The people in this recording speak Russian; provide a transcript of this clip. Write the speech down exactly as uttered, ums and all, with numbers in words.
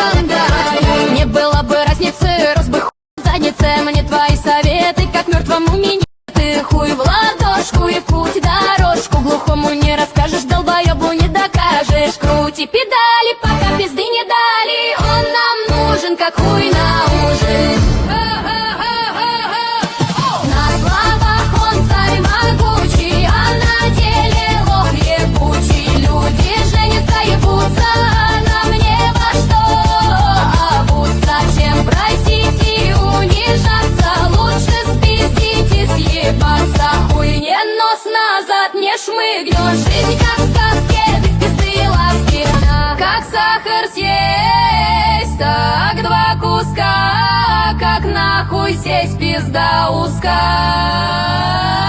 скандалю. Не было бы разницы, рос бы хуй в заднице. Мне твои советы, как мертвому минеты. Хуй в ладошку и в путь дорожку. Глухому не расскажешь, долбоебу не докажешь. Крути педали, пока пизды не дали. Он нам нужен, как хуй на ужин. На словах он царь могучий, а на деле лох ебучий. Люди женятся, ебутся, а нам не во что обуться. Чем просить и унижаться, лучше спиздить и съебаться. Хуйне нос назад не шмыгнешь. Жизнь как в сказке, без пизды и ласки. Как сахар съесть, так два куска. Как нахуй сесть, пизда узкая.